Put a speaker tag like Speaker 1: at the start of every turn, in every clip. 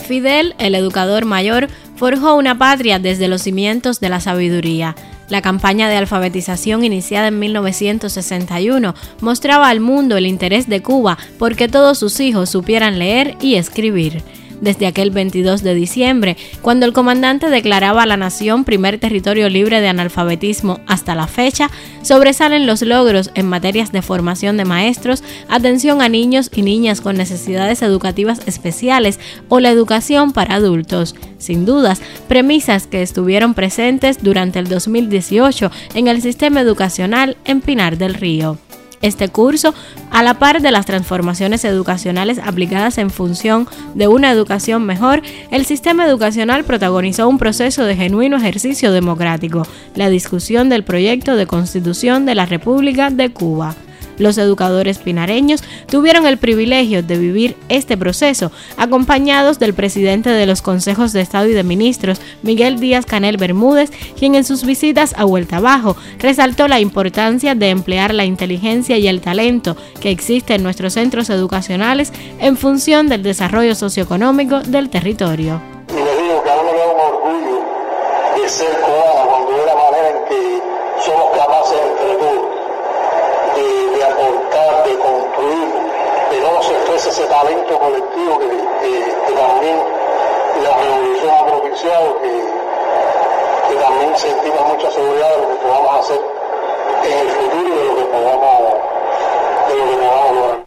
Speaker 1: Fidel, el educador mayor, forjó una patria desde los cimientos de la sabiduría. La campaña de alfabetización iniciada en 1961 mostraba al mundo el interés de Cuba porque todos sus hijos supieran leer y escribir. Desde aquel 22 de diciembre, cuando el comandante declaraba a la nación primer territorio libre de analfabetismo hasta la fecha, sobresalen los logros en materias de formación de maestros, atención a niños y niñas con necesidades educativas especiales o la educación para adultos. Sin dudas, premisas que estuvieron presentes durante el 2018 en el sistema educacional en Pinar del Río. Este curso, a la par de las transformaciones educacionales aplicadas en función de una educación mejor, el sistema educacional protagonizó un proceso de genuino ejercicio democrático, la discusión del proyecto de Constitución de la República de Cuba. Los educadores pinareños tuvieron el privilegio de vivir este proceso, acompañados del presidente de los Consejos de Estado y de Ministros, Miguel Díaz-Canel Bermúdez, quien en sus visitas a Vuelta Abajo resaltó la importancia de emplear la inteligencia y el talento que existe en nuestros centros educacionales en función del desarrollo socioeconómico del territorio.
Speaker 2: Y les digo que a mí me da un orgullo de ser cubano cuando veo la manera en que somos capaces entre todos de aportar, de construir, de cómo se expresa ese talento colectivo que también la revolución ha propiciado, que también sentimos mucha seguridad de lo que podamos hacer en el futuro y de lo que podamos lograr.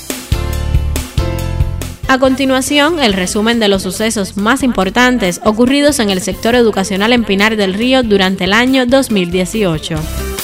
Speaker 1: A continuación, el resumen de los sucesos más importantes ocurridos en el sector educacional en Pinar del Río durante el año 2018.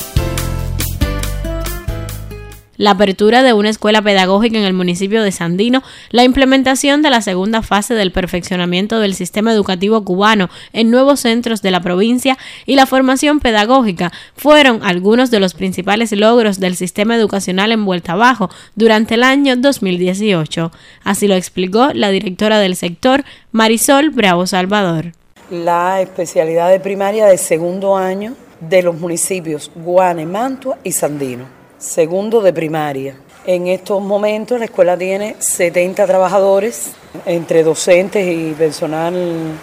Speaker 1: La apertura de una escuela pedagógica en el municipio de Sandino, la implementación de la segunda fase del perfeccionamiento del sistema educativo cubano en nuevos centros de la provincia y la formación pedagógica fueron algunos de los principales logros del sistema educacional en Vuelta Abajo durante el año 2018. Así lo explicó la directora del sector, Marisol Bravo Salvador.
Speaker 3: La especialidad de primaria de segundo año de los municipios Guane, Mantua y Sandino. Segundo de primaria. En estos momentos la escuela tiene 70 trabajadores, entre docentes y personal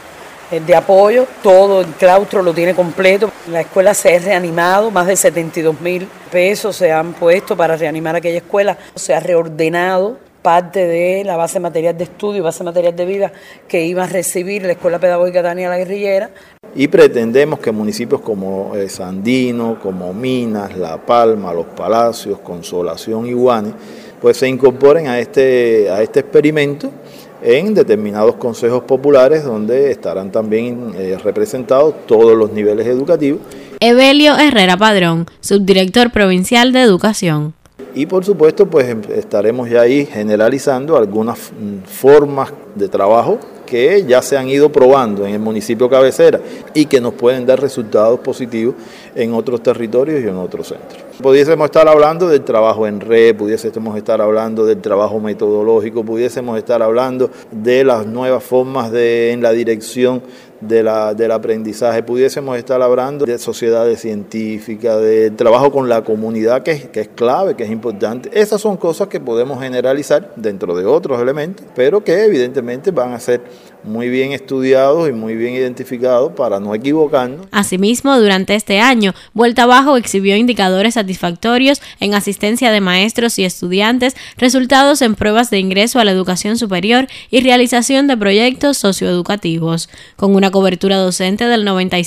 Speaker 3: de apoyo. Todo el claustro lo tiene completo. La escuela se ha reanimado, más de 72.000 pesos se han puesto para reanimar aquella escuela. Se ha reordenado parte de la base material de estudio, base material de vida que iba a recibir la Escuela Pedagógica Tania La Guerrillera.
Speaker 4: Y pretendemos que municipios como Sandino, como Minas, La Palma, Los Palacios, Consolación y Guane, pues se incorporen a este experimento en determinados consejos populares donde estarán también representados todos los niveles educativos.
Speaker 1: Evelio Herrera Padrón, subdirector provincial de Educación.
Speaker 4: Y por supuesto, pues estaremos ya ahí generalizando algunas formas de trabajo que ya se han ido probando en el municipio cabecera y que nos pueden dar resultados positivos en otros territorios y en otros centros. Pudiésemos estar hablando del trabajo en red, pudiésemos estar hablando del trabajo metodológico, pudiésemos estar hablando de las nuevas formas en la dirección del aprendizaje, pudiésemos estar hablando de sociedades científicas, del trabajo con la comunidad que es clave, que es importante. Esas son cosas que podemos generalizar dentro de otros elementos, pero que evidentemente van a ser muy bien estudiados y muy bien identificados para no equivocarnos.
Speaker 1: Asimismo, durante este año, Vuelta Abajo exhibió indicadores satisfactorios en asistencia de maestros y estudiantes, resultados en pruebas de ingreso a la educación superior y realización de proyectos socioeducativos. Con una cobertura docente del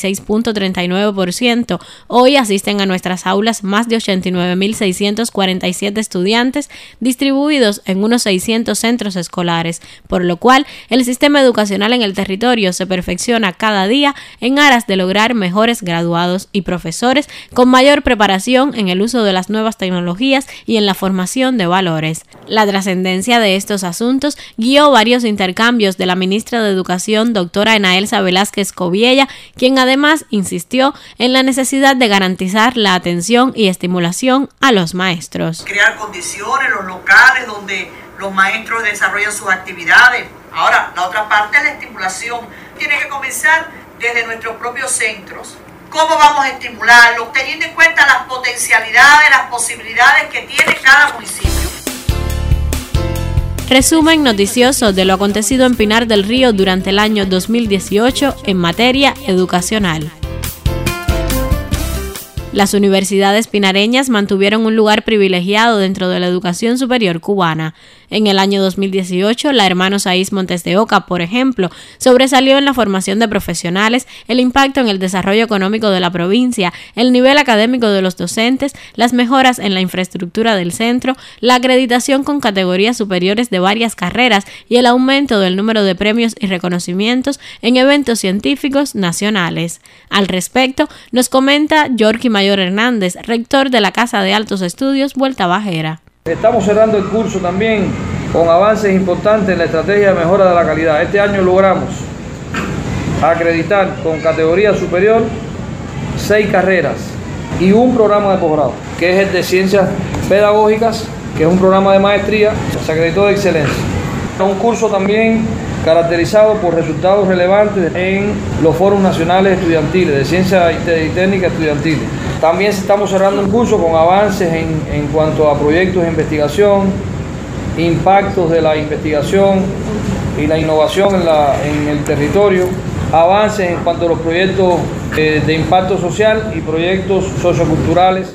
Speaker 1: 96.39%, hoy asisten a nuestras aulas más de 89.647 estudiantes distribuidos en unos 600 centros escolares, por lo cual el sistema educacional en el territorio se perfecciona cada día en aras de lograr mejores graduados y profesores con mayor preparación en el uso de las nuevas tecnologías y en la formación de valores. La trascendencia de estos asuntos guió varios intercambios de la ministra de Educación, doctora Enaelsa Velázquez Coviella, quien además insistió en la necesidad de garantizar la atención y estimulación a los maestros.
Speaker 5: Crear condiciones, los locales donde los maestros desarrollan sus actividades. Ahora, la otra parte es la estimulación. Tiene que comenzar desde nuestros propios centros. ¿Cómo vamos a estimularlos? Teniendo en cuenta las potencialidades, las posibilidades que tiene cada municipio.
Speaker 1: Resumen noticioso de lo acontecido en Pinar del Río durante el año 2018 en materia educacional. Las universidades pinareñas mantuvieron un lugar privilegiado dentro de la educación superior cubana. En el año 2018, la Hermanos Saiz Montes de Oca, por ejemplo, sobresalió en la formación de profesionales, el impacto en el desarrollo económico de la provincia, el nivel académico de los docentes, las mejoras en la infraestructura del centro, la acreditación con categorías superiores de varias carreras y el aumento del número de premios y reconocimientos en eventos científicos nacionales. Al respecto, nos comenta Yorky Mayor Hernández, rector de la Casa de Altos Estudios Vuelta Bajera.
Speaker 6: Estamos cerrando el curso también con avances importantes en la estrategia de mejora de la calidad. Este año logramos acreditar con categoría superior 6 carreras y un programa de posgrado, que es el de Ciencias Pedagógicas, que es un programa de maestría, se acreditó de excelencia. Un curso también caracterizado por resultados relevantes en los foros nacionales estudiantiles, de ciencia y técnica estudiantiles. También estamos cerrando un curso con avances en cuanto a proyectos de investigación, impactos de la investigación y la innovación en el territorio, avances en cuanto a los proyectos de impacto social y proyectos socioculturales.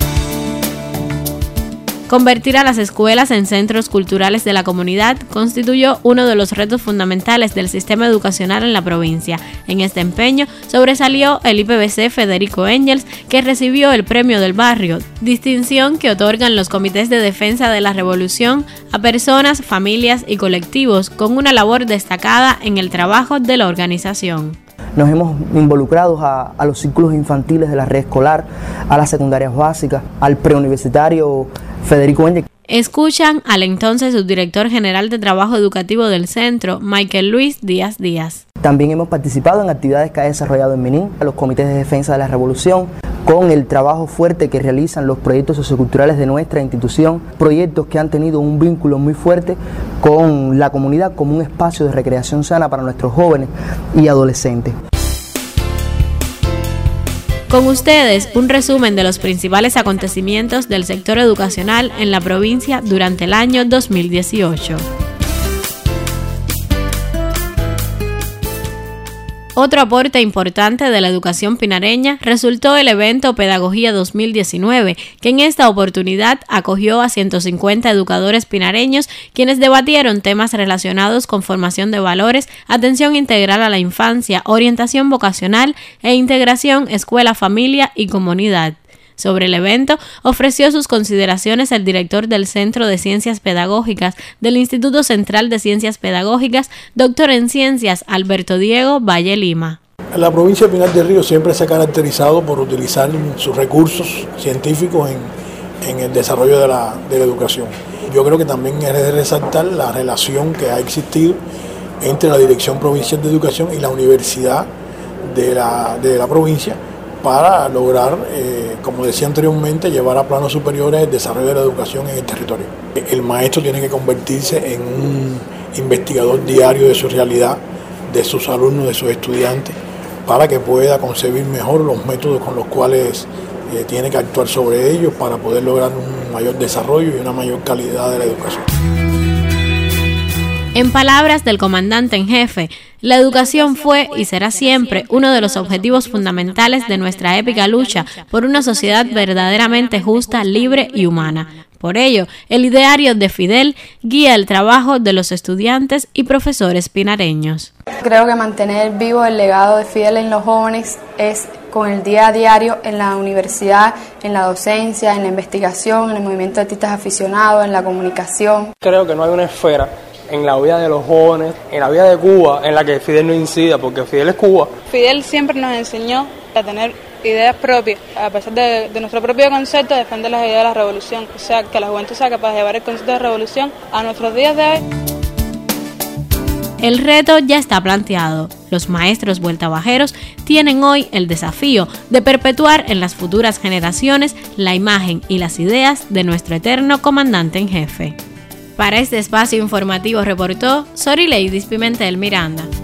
Speaker 1: Convertir a las escuelas en centros culturales de la comunidad constituyó uno de los retos fundamentales del sistema educacional en la provincia. En este empeño sobresalió el IPBC Federico Engels, que recibió el Premio del Barrio, distinción que otorgan los comités de defensa de la revolución a personas, familias y colectivos con una labor destacada en el trabajo de la organización.
Speaker 7: Nos hemos involucrado a los círculos infantiles de la red escolar, a las secundarias básicas, al preuniversitario Federico Engels.
Speaker 1: Escuchan al entonces subdirector general de Trabajo Educativo del centro, Michael Luis Díaz Díaz.
Speaker 7: También hemos participado en actividades que ha desarrollado en Menín, a los comités de defensa de la revolución, con el trabajo fuerte que realizan los proyectos socioculturales de nuestra institución, proyectos que han tenido un vínculo muy fuerte con la comunidad como un espacio de recreación sana para nuestros jóvenes y adolescentes.
Speaker 1: Con ustedes, un resumen de los principales acontecimientos del sector educacional en la provincia durante el año 2018. Otro aporte importante de la educación pinareña resultó el evento Pedagogía 2019, que en esta oportunidad acogió a 150 educadores pinareños, quienes debatieron temas relacionados con formación de valores, atención integral a la infancia, orientación vocacional e integración escuela-familia y comunidad. Sobre el evento, ofreció sus consideraciones el director del Centro de Ciencias Pedagógicas del Instituto Central de Ciencias Pedagógicas, doctor en Ciencias Alberto Diego Valle Lima.
Speaker 8: La provincia de Pinar del Río siempre se ha caracterizado por utilizar sus recursos científicos en el desarrollo de la educación. Yo creo que también es de resaltar la relación que ha existido entre la Dirección Provincial de Educación y la Universidad de la provincia, para lograr, como decía anteriormente, llevar a planos superiores el desarrollo de la educación en el territorio. El maestro tiene que convertirse en un investigador diario de su realidad, de sus alumnos, de sus estudiantes, para que pueda concebir mejor los métodos con los cuales tiene que actuar sobre ellos para poder lograr un mayor desarrollo y una mayor calidad de la educación.
Speaker 1: En palabras del comandante en jefe, la educación fue y será siempre uno de los objetivos fundamentales de nuestra épica lucha por una sociedad verdaderamente justa, libre y humana. Por ello, el ideario de Fidel guía el trabajo de los estudiantes y profesores pinareños.
Speaker 9: Creo que mantener vivo el legado de Fidel en los jóvenes es con el día a diario en la universidad, en la docencia, en la investigación, en el movimiento de artistas aficionados, en la comunicación.
Speaker 10: Creo que no hay una esfera en la vida de los jóvenes, en la vida de Cuba, en la que Fidel no incida, porque Fidel es Cuba.
Speaker 11: Fidel siempre nos enseñó a tener ideas propias, a pesar de nuestro propio concepto, a defender las ideas de la revolución, o sea, que la juventud sea capaz de llevar el concepto de revolución a nuestros días de hoy.
Speaker 1: El reto ya está planteado. Los maestros vueltabajeros tienen hoy el desafío de perpetuar en las futuras generaciones la imagen y las ideas de nuestro eterno comandante en jefe. Para este espacio informativo reportó Sorileidis Pimentel Miranda.